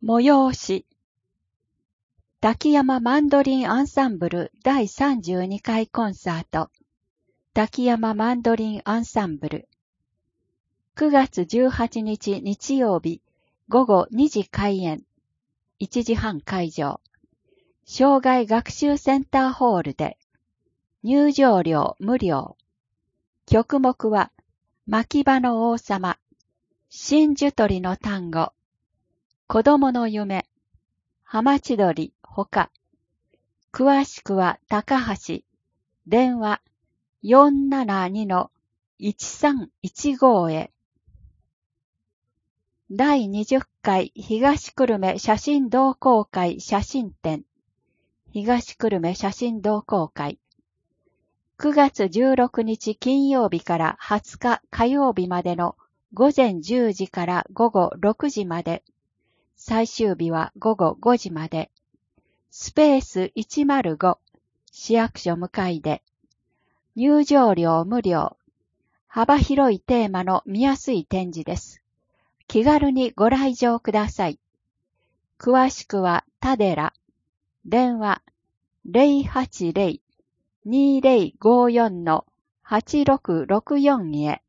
催し。滝山マンドリンアンサンブル第32回コンサート。滝山マンドリンアンサンブル。9月18日日曜日午後2時開演。1時半会場。障害学習センターホールで。入場料無料。曲目は、牧場の王様、真珠取りの単語、子供の夢、浜千鳥ほか。詳しくは高橋、電話 472-1315 へ。第20回東久留米写真同好会写真展。東久留米写真同好会。9月16日金曜日から20日火曜日までの午前10時から午後6時まで。最終日は午後5時まで。スペース105、市役所向かいで。入場料無料。幅広いテーマの見やすい展示です。気軽にご来場ください。詳しくはタデラ。電話 080-2054-8664 へ。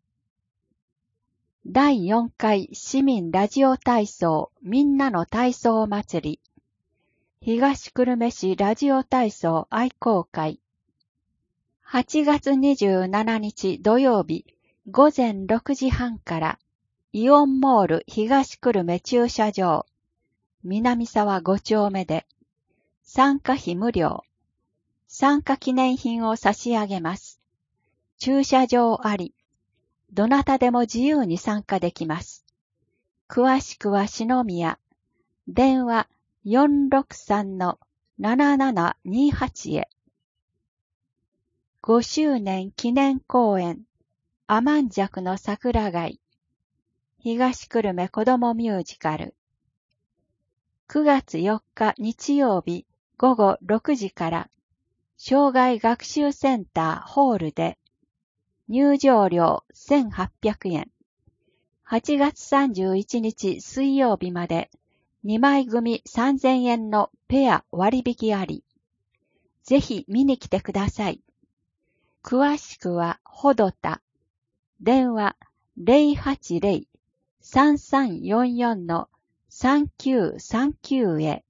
第4回市民ラジオ体操みんなの体操祭り。東久留米市ラジオ体操愛好会。8月27日土曜日午前6時半からイオンモール東久留米駐車場南沢5丁目で参加費無料。参加記念品を差し上げます。駐車場あり。どなたでも自由に参加できます。詳しくは篠宮。電話 463-7728 へ。5周年記念公演アマンジャクの桜貝。東久留米子どもミュージカル。9月4日日曜日午後6時から障害学習センターホールで入場料1800円。8月31日水曜日まで2枚組3000円のペア割引あり。ぜひ見に来てください。詳しくはほどた。電話 080-3344-3939 へ。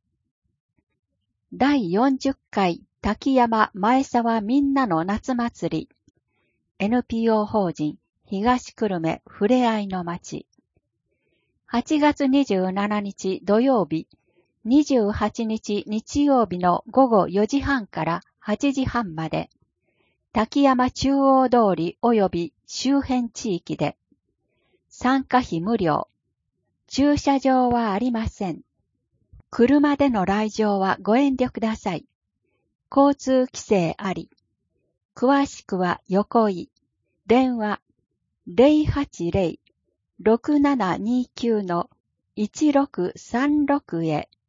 第40回滝山前沢みんなの夏祭り。NPO 法人東久留米ふれあいの街。8月27日土曜日、28日日曜日の午後4時半から8時半まで、滝山中央通り及び周辺地域で、参加費無料、駐車場はありません。車での来場はご遠慮ください。交通規制あり。詳しくは横井。電話 080-6729-1636 へ。